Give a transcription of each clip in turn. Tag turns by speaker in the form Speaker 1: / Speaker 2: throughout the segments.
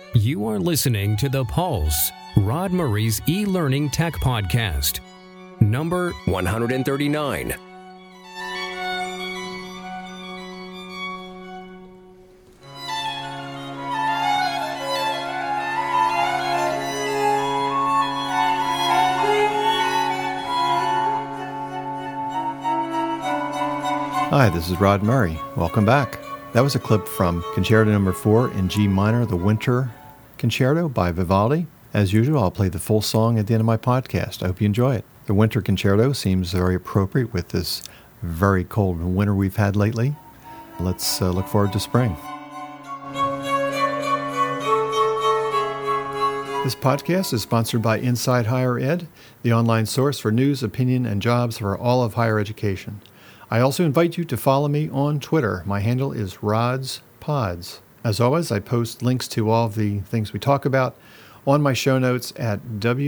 Speaker 1: You are listening to The Pulse, Rod Murray's e-learning tech podcast, number 139.
Speaker 2: Hi, this is Rod Murray. Welcome back. That was a clip from Concerto No. 4 in G minor, the Winter Concerto by Vivaldi. As usual, I'll play the full song at the end of my podcast. I hope you enjoy it. The Winter Concerto seems very appropriate with this very cold winter we've had lately. Let's look forward to spring. This podcast is sponsored by Inside Higher Ed, the online source for news, opinion, and jobs for all of higher education. I also invite you to follow me on Twitter. My handle is RodsPods. As always, I post links to all of the things we talk about on my show notes at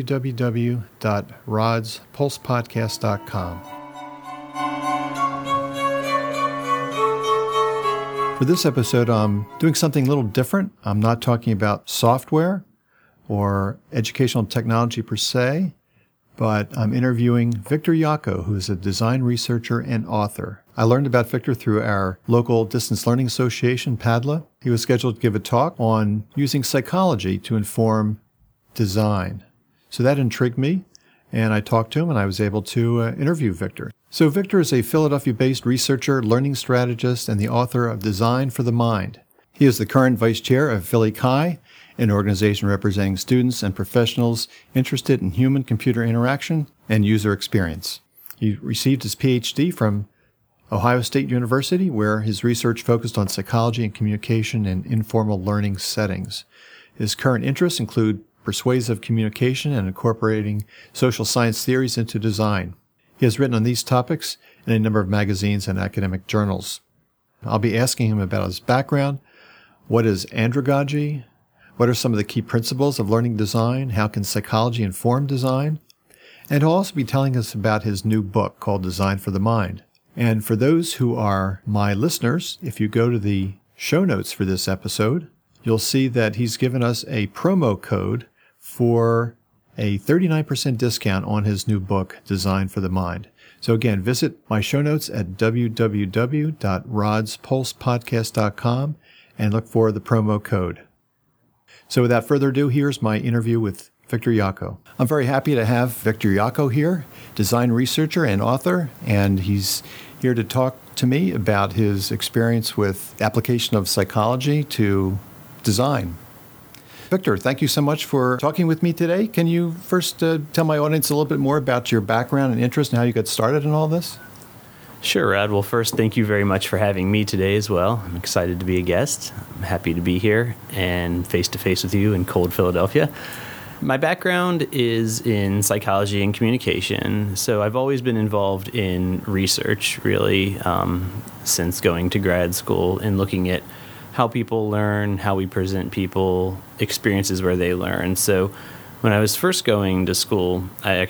Speaker 2: www.rodspulsepodcast.com. For this episode, I'm doing something a little different. I'm not talking about software or educational technology per se, but I'm interviewing Victor Yocco, who is a design researcher and author. I learned about Victor through our local distance learning association, PADLA. He was scheduled to give a talk on using psychology to inform design. So that intrigued me, and I talked to him, and I was able to interview Victor. So Victor is a Philadelphia-based researcher, learning strategist, and the author of Design for the Mind. He is the current vice chair of Philly Chi, an organization representing students and professionals interested in human-computer interaction and user experience. He received his PhD from Ohio State University, where his research focused on psychology and communication in informal learning settings. His current interests include persuasive communication and incorporating social science theories into design. He has written on these topics in a number of magazines and academic journals. I'll be asking him about his background. What is andragogy? What are some of the key principles of learning design? How can psychology inform design? And he'll also be telling us about his new book called Design for the Mind. And for those who are my listeners, if you go to the show notes for this episode, you'll see that he's given us a promo code for a 39% discount on his new book, Design for the Mind. So again, visit my show notes at www.rodspulsepodcast.com and look for the promo code. So without further ado, here's my interview with Victor Yocco. I'm very happy to have Victor Yocco here, design researcher and author, and he's here to talk to me about his experience with application of psychology to design. Victor, thank you so much for talking with me today. Can you first tell my audience a little bit more about your background and interest and how you got started in all this?
Speaker 3: Sure, Rod. Well, first, thank you very much for having me today as well. I'm excited to be a guest. I'm happy to be here and face-to-face with you in cold Philadelphia. My background is in psychology and communication, so I've always been involved in research, really, since going to grad school and looking at how people learn, how we present people, experiences where they learn. So when I was first going to school,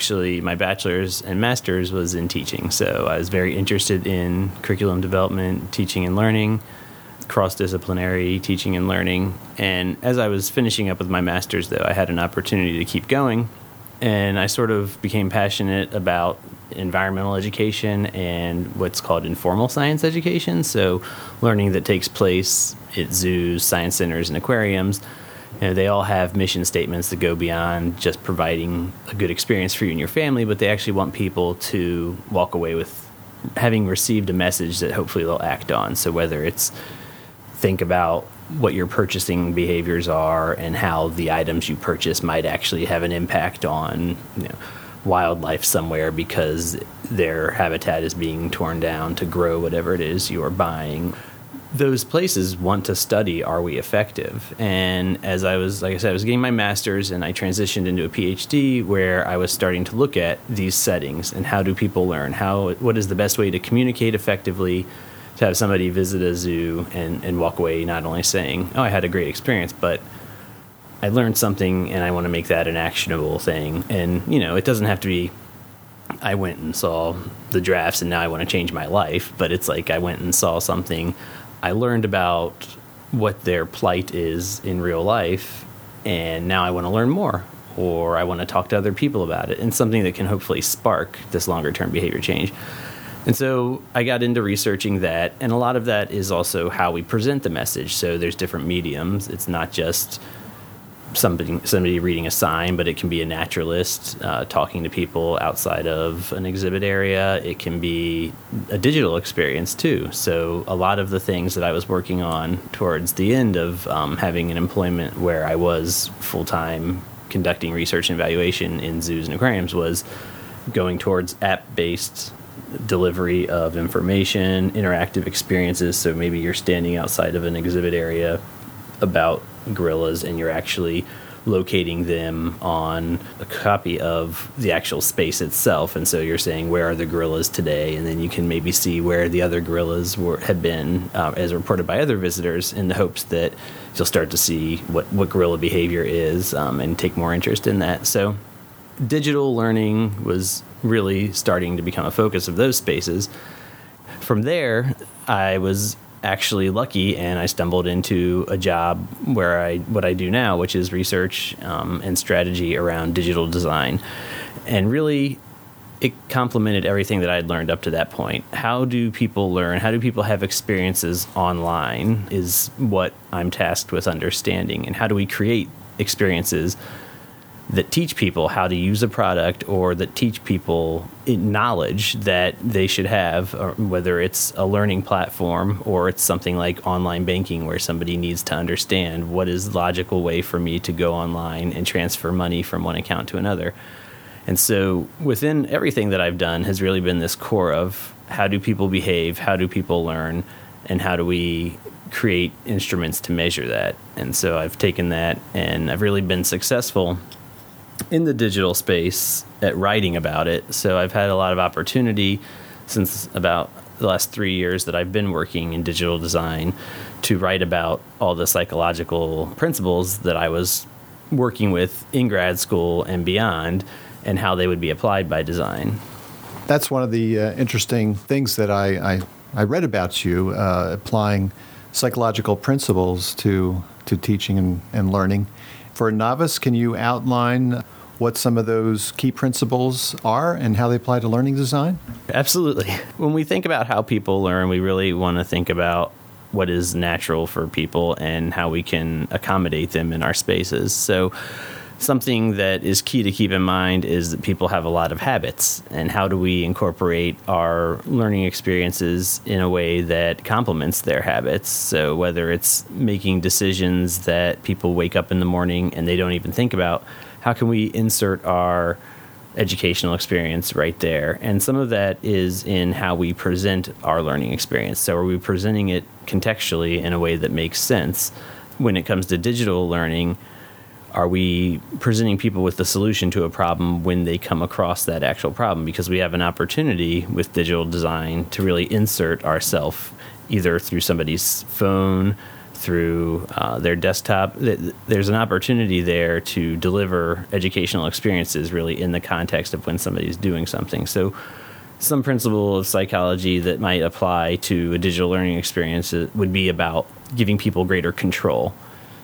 Speaker 3: my bachelor's and master's was in teaching. So I was very interested in curriculum development, teaching and learning, cross-disciplinary teaching and learning. And as I was finishing up with my master's, though, I had an opportunity to keep going. And I sort of became passionate about environmental education and what's called informal science education. So learning that takes place at zoos, science centers, and aquariums. They all have mission statements that go beyond just providing a good experience for you and your family, but they actually want people to walk away with having received a message that hopefully they'll act on. So whether it's think about what your purchasing behaviors are and how the items you purchase might actually have an impact on wildlife somewhere because their habitat is being torn down to grow whatever it is you're buying. Those places want to study, are we effective? And as I was getting my master's and I transitioned into a PhD where I was starting to look at these settings and how do people learn? What is the best way to communicate effectively, to have somebody visit a zoo and walk away not only saying, oh, I had a great experience, but I learned something and I want to make that an actionable thing. And, it doesn't have to be, I went and saw the giraffes and now I want to change my life, but it's like I went and saw something. I learned about what their plight is in real life, and now I want to learn more, or I want to talk to other people about it, and something that can hopefully spark this longer-term behavior change. And so I got into researching that, and a lot of that is also how we present the message. So there's different mediums. It's not just somebody reading a sign, but it can be a naturalist talking to people outside of an exhibit area. It can be a digital experience too. So a lot of the things that I was working on towards the end of having an employment where I was full-time conducting research and evaluation in zoos and aquariums was going towards app-based delivery of information, interactive experiences. So maybe you're standing outside of an exhibit area about gorillas and you're actually locating them on a copy of the actual space itself. And so you're saying, where are the gorillas today? And then you can maybe see where the other gorillas had been as reported by other visitors, in the hopes that you'll start to see what gorilla behavior is and take more interest in that. So digital learning was really starting to become a focus of those spaces. From there, I was actually lucky, and I stumbled into a job where what I do now, which is research and strategy around digital design. And really, it complemented everything that I'd learned up to that point. How do people learn? How do people have experiences online is what I'm tasked with understanding. And how do we create experiences that teach people how to use a product, or that teach people knowledge that they should have, or whether it's a learning platform or it's something like online banking where somebody needs to understand what is the logical way for me to go online and transfer money from one account to another. And so within everything that I've done has really been this core of how do people behave, how do people learn, and how do we create instruments to measure that. And so I've taken that, and I've really been successful in the digital space at writing about it. So I've had a lot of opportunity since about the last 3 years that I've been working in digital design to write about all the psychological principles that I was working with in grad school and beyond, and how they would be applied by design.
Speaker 2: That's one of the interesting things that I read about you, applying psychological principles to teaching and learning. For a novice, can you outline what some of those key principles are and how they apply to learning design?
Speaker 3: Absolutely. When we think about how people learn, we really want to think about what is natural for people and how we can accommodate them in our spaces. So something that is key to keep in mind is that people have a lot of habits, and how do we incorporate our learning experiences in a way that complements their habits? So whether it's making decisions that people wake up in the morning and they don't even think about, how can we insert our educational experience right there? And some of that is in how we present our learning experience. So are we presenting it contextually in a way that makes sense? When it comes to digital learning, are we presenting people with the solution to a problem when they come across that actual problem? Because we have an opportunity with digital design to really insert ourselves either through somebody's phone, through their desktop. There's an opportunity there to deliver educational experiences really in the context of when somebody's doing something. So some principle of psychology that might apply to a digital learning experience would be about giving people greater control.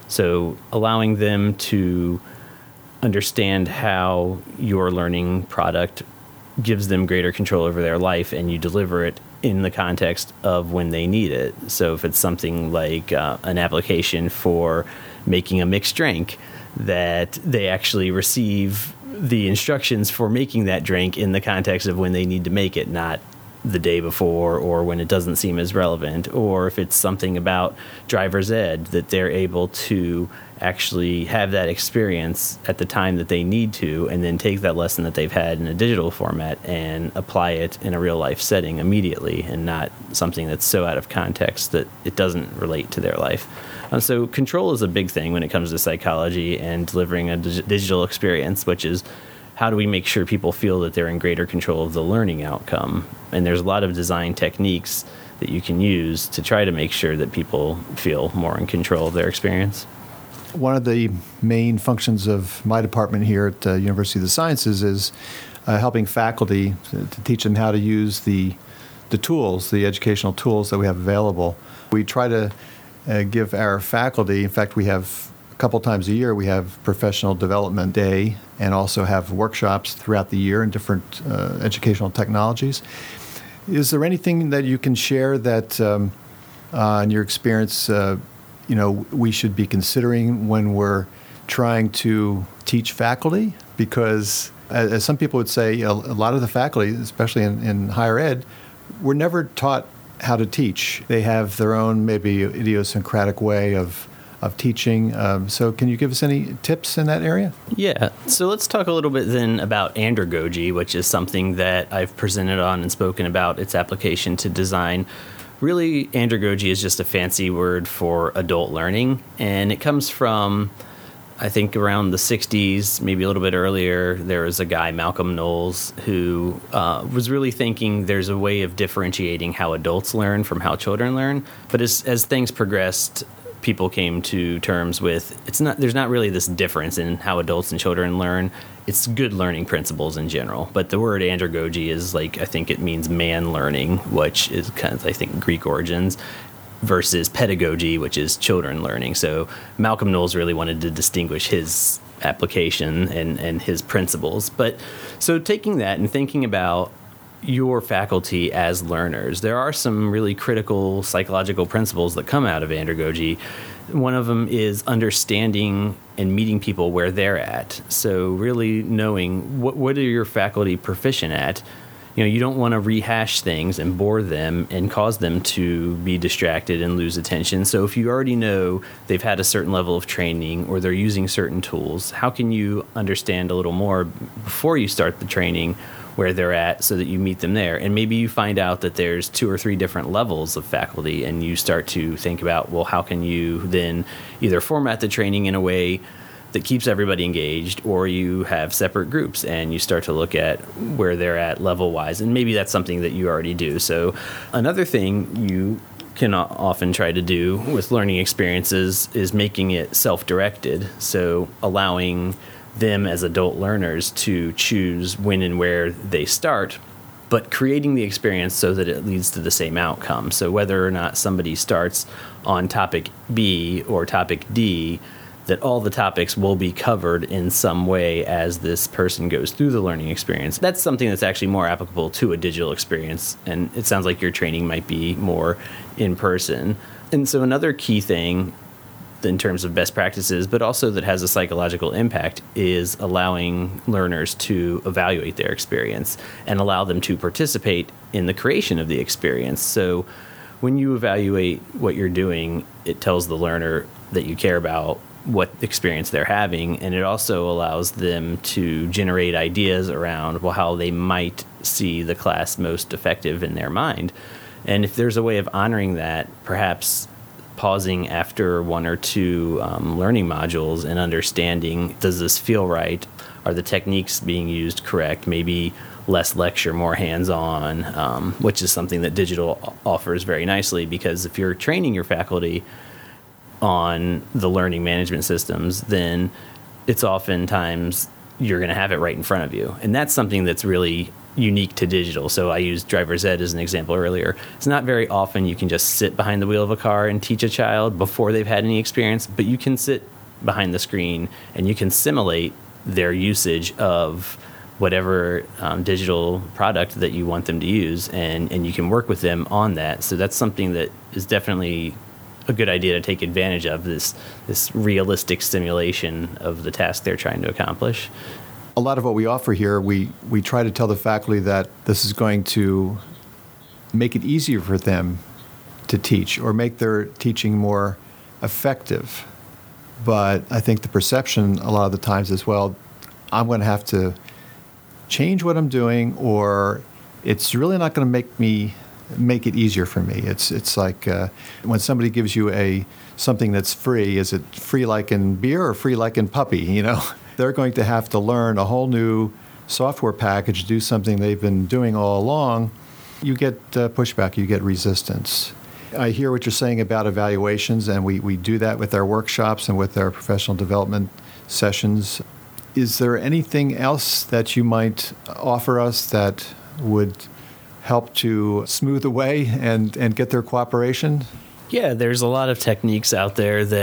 Speaker 3: So allowing them to understand how your learning product gives them greater control over their life, and you deliver it in the context of when they need it. So if it's something like an application for making a mixed drink, that they actually receive the instructions for making that drink in the context of when they need to make it, not the day before or when it doesn't seem as relevant. Or if it's something about driver's ed, that they're able to actually have that experience at the time that they need to, and then take that lesson that they've had in a digital format and apply it in a real life setting immediately, and not something that's so out of context that it doesn't relate to their life. So control is a big thing when it comes to psychology and delivering a digital experience, which is how do we make sure people feel that they're in greater control of the learning outcome? And there's a lot of design techniques that you can use to try to make sure that people feel more in control of their experience.
Speaker 2: One of the main functions of my department here at University of the Sciences is helping faculty to teach them how to use the tools, the educational tools that we have available. We try to give our faculty, in fact, we have couple times a year, we have Professional Development Day and also have workshops throughout the year in different educational technologies. Is there anything that you can share that, in your experience, we should be considering when we're trying to teach faculty? Because as some people would say, a lot of the faculty, especially in higher ed, were never taught how to teach. They have their own maybe idiosyncratic way of teaching. So can you give us any tips in that area?
Speaker 3: Yeah. So let's talk a little bit then about andragogy, which is something that I've presented on and spoken about its application to design. Really, andragogy is just a fancy word for adult learning, and it comes from, I think, around the 60s, maybe a little bit earlier. There was a guy, Malcolm Knowles, who was really thinking there's a way of differentiating how adults learn from how children learn. But as things progressed, people came to terms with there's not really this difference in how adults and children learn. It's good learning principles in general. But the word andragogy is I think it means man learning, which is kind of, I think, Greek origins, versus pedagogy, which is children learning. So Malcolm Knowles really wanted to distinguish his application and his principles. But so taking that and thinking about your faculty as learners, there are some really critical psychological principles that come out of andragogy. One of them is understanding and meeting people where they're at. So really knowing what are your faculty proficient at. You don't want to rehash things and bore them and cause them to be distracted and lose attention. So if you already know they've had a certain level of training or they're using certain tools, how can you understand a little more before you start the training where they're at so that you meet them there? And maybe you find out that there's 2 or 3 different levels of faculty, and you start to think about, well, how can you then either format the training in a way that keeps everybody engaged, or you have separate groups and you start to look at where they're at level-wise. And maybe that's something that you already do. So another thing you can often try to do with learning experiences is making it self-directed. So allowing them as adult learners to choose when and where they start, but creating the experience so that it leads to the same outcome. So whether or not somebody starts on topic B or topic D, that all the topics will be covered in some way as this person goes through the learning experience. That's something that's actually more applicable to a digital experience, and it sounds like your training might be more in person. And so another key thing in terms of best practices, but also that has a psychological impact, is allowing learners to evaluate their experience and allow them to participate in the creation of the experience. So when you evaluate what you're doing, it tells the learner that you care about what experience they're having, and it also allows them to generate ideas around, well, how they might see the class most effective in their mind. And if there's a way of honoring that, perhaps pausing after 1 or 2 learning modules and understanding, does this feel right? Are the techniques being used correct? Maybe less lecture, more hands-on, which is something that digital offers very nicely, because if you're training your faculty on the learning management systems, then it's oftentimes you're going to have it right in front of you. And that's something that's really unique to digital. So I used driver's ed as an example earlier. It's not very often you can just sit behind the wheel of a car and teach a child before they've had any experience, but you can sit behind the screen and you can simulate their usage of whatever digital product that you want them to use, and you can work with them on that. So that's something that is definitely a good idea to take advantage of, this realistic simulation of the task they're trying to accomplish.
Speaker 2: A lot of what we offer here, we try to tell the faculty that this is going to make it easier for them to teach or make their teaching more effective. But I think the perception a lot of the times is, well, I'm going to have to change what I'm doing, or it's really not going to make it easier for me. It's like when somebody gives you something that's free, is it free like in beer or free like in puppy? They're going to have to learn a whole new software package, do something they've been doing all along. You get pushback, you get resistance. I hear what you're saying about evaluations, and we do that with our workshops and with our professional development sessions. Is there anything else that you might offer us that would help to smooth the way and get their cooperation?
Speaker 3: Yeah, there's a lot of techniques out there that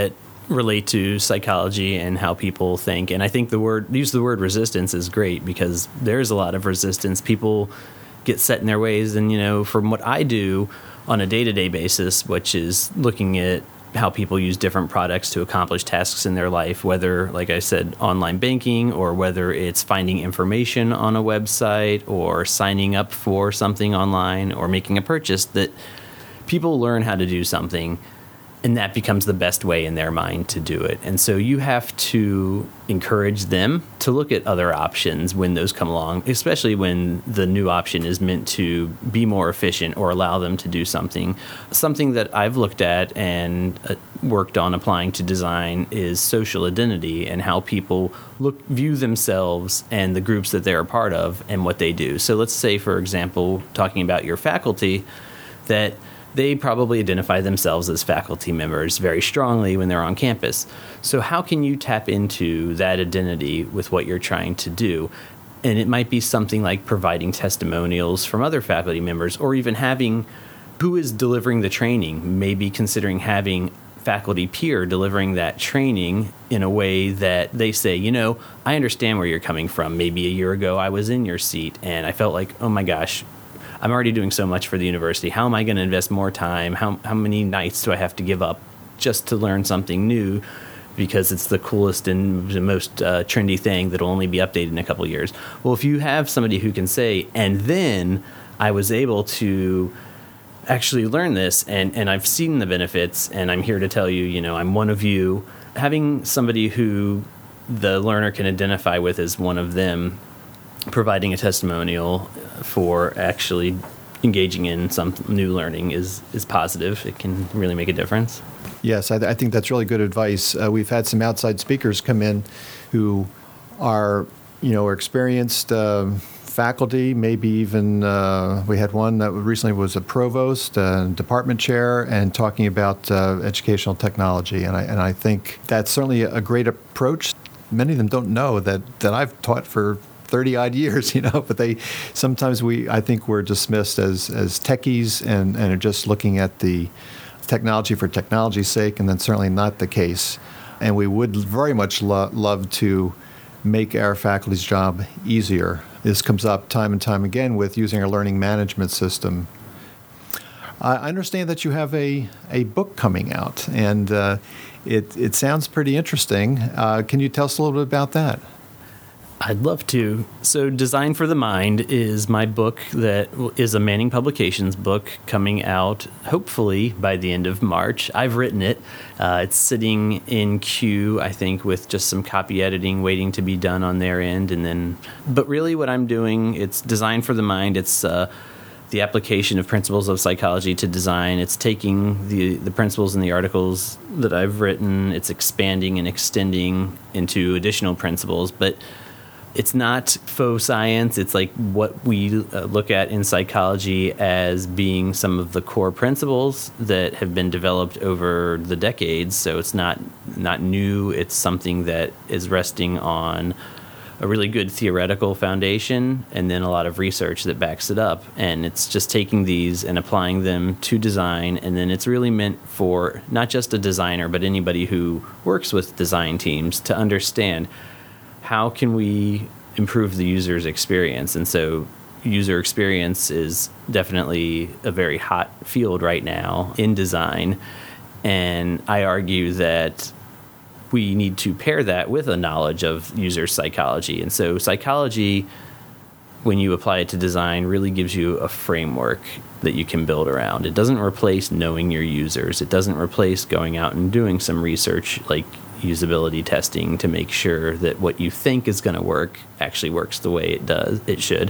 Speaker 3: relate to psychology and how people think. And I think the word resistance is great, because there's a lot of resistance. People get set in their ways. And, from what I do on a day-to-day basis, which is looking at how people use different products to accomplish tasks in their life, whether, like I said, online banking, or whether it's finding information on a website or signing up for something online or making a purchase, that people learn how to do something, and that becomes the best way in their mind to do it. And so you have to encourage them to look at other options when those come along, especially when the new option is meant to be more efficient or allow them to do something. Something that I've looked at and worked on applying to design is social identity, and how people view themselves and the groups that they're a part of and what they do. So let's say, for example, talking about your faculty, that they probably identify themselves as faculty members very strongly when they're on campus. So how can you tap into that identity with what you're trying to do? And it might be something like providing testimonials from other faculty members, or even having who is delivering the training, maybe considering having faculty peer delivering that training in a way that they say, I understand where you're coming from. Maybe a year ago I was in your seat and I felt like, oh my gosh, I'm already doing so much for the university. How am I going to invest more time? How many nights do I have to give up just to learn something new, because it's the coolest and the most trendy thing that will only be updated in a couple of years? Well, if you have somebody who can say, and then I was able to actually learn this, and I've seen the benefits, and I'm here to tell you, I'm one of you. Having somebody who the learner can identify with as one of them, providing a testimonial for actually engaging in some new learning is positive. It can really make a difference.
Speaker 2: Yes, I think that's really good advice. We've had some outside speakers come in who are, experienced faculty, maybe even we had one that recently was a provost, department chair, and talking about educational technology. And I think that's certainly a great approach. Many of them don't know that I've taught for 30-odd years, but I think we're dismissed as techies and are just looking at the technology for technology's sake, and that's certainly not the case. And we would very much love to make our faculty's job easier. This comes up time and time again with using our learning management system. I understand that you have a book coming out, and it sounds pretty interesting. Can you tell us a little bit about that?
Speaker 3: I'd love to. So Design for the Mind is my book that is a Manning Publications book coming out hopefully by the end of March. I've written it. It's sitting in queue, I think, with just some copy editing waiting to be done on their end. But really what I'm doing, it's Design for the Mind. It's the application of principles of psychology to design. It's taking the principles in the articles that I've written, it's expanding and extending into additional principles, but it's not faux science. It's like what we look at in psychology as being some of the core principles that have been developed over the decades. So it's not new. It's something that is resting on a really good theoretical foundation and then a lot of research that backs it up. And it's just taking these and applying them to design. And then it's really meant for not just a designer, but anybody who works with design teams to understand how can we improve the user's experience. And so user experience is definitely a very hot field right now in design. And I argue that we need to pair that with a knowledge of user psychology. And so psychology, when you apply it to design, really gives you a framework that you can build around. It doesn't replace knowing your users. It doesn't replace going out and doing some research like usability testing to make sure that what you think is going to work actually works the way it should.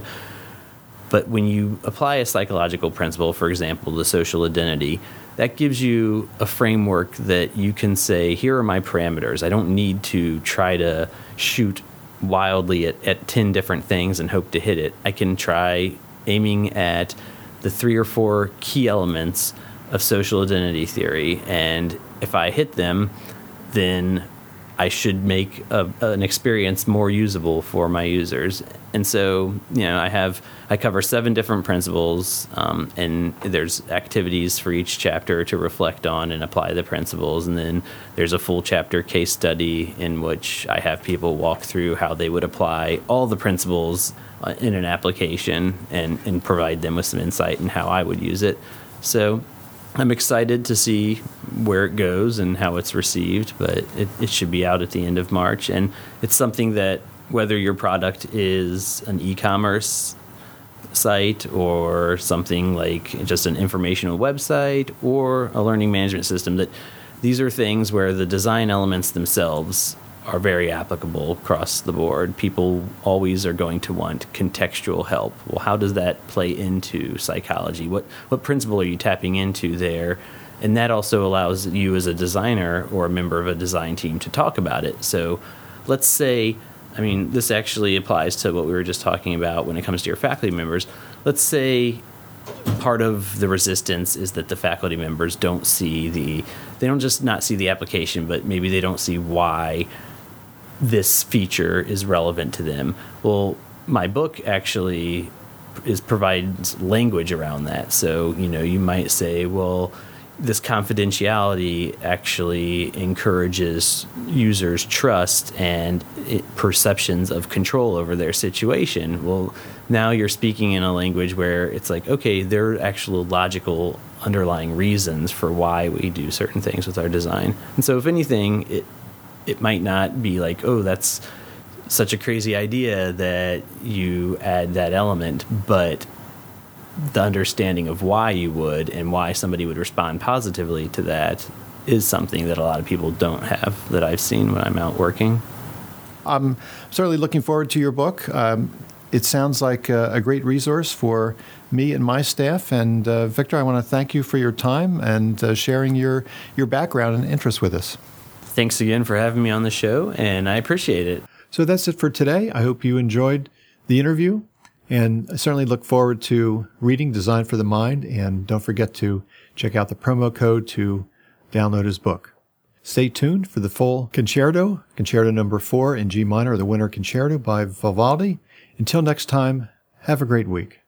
Speaker 3: But when you apply a psychological principle, for example, the social identity, that gives you a framework that you can say, here are my parameters. I don't need to try to shoot wildly at 10 different things and hope to hit it. I can try aiming at the 3 or 4 key elements of social identity theory, and if I hit them, then I should make an experience more usable for my users. And so, I cover 7 different principles, and there's activities for each chapter to reflect on and apply the principles. And then there's a full chapter case study in which I have people walk through how they would apply all the principles in an application and provide them with some insight in how I would use it. So I'm excited to see where it goes and how it's received, but it should be out at the end of March. And it's something that, whether your product is an e-commerce site or something like just an informational website or a learning management system, that these are things where the design elements themselves are very applicable across the board. People always are going to want contextual help. Well, how does that play into psychology? What principle are you tapping into there? And that also allows you as a designer or a member of a design team to talk about it. So let's say, this actually applies to what we were just talking about when it comes to your faculty members. Let's say part of the resistance is that the faculty members don't just not see the application, but maybe they don't see why this feature is relevant to them. Well, my book actually provides language around that. So, you might say, well, this confidentiality actually encourages users' trust and perceptions of control over their situation. Well, now you're speaking in a language where it's like, okay, there are actual logical underlying reasons for why we do certain things with our design. And so if anything, it might not be like, oh, that's such a crazy idea that you add that element, but the understanding of why you would and why somebody would respond positively to that is something that a lot of people don't have, that I've seen when I'm out working.
Speaker 2: I'm certainly looking forward to your book. It sounds like a great resource for me and my staff. And Victor, I want to thank you for your time and sharing your background and interest with us.
Speaker 3: Thanks again for having me on the show, and I appreciate it.
Speaker 2: So that's it for today. I hope you enjoyed the interview, and I certainly look forward to reading Design for the Mind. And don't forget to check out the promo code to download his book. Stay tuned for the full concerto number 4 in G minor, the Winter Concerto by Vivaldi. Until next time, have a great week.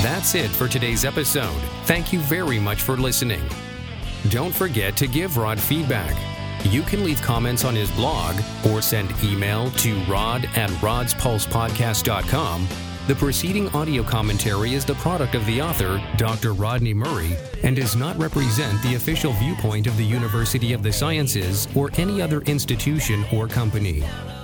Speaker 1: That's it for today's episode. Thank you very much for listening. Don't forget to give Rod feedback. You can leave comments on his blog or send email to rod@rodspulsepodcast.com. The preceding audio commentary is the product of the author, Dr. Rodney Murray, and does not represent the official viewpoint of the University of the Sciences or any other institution or company.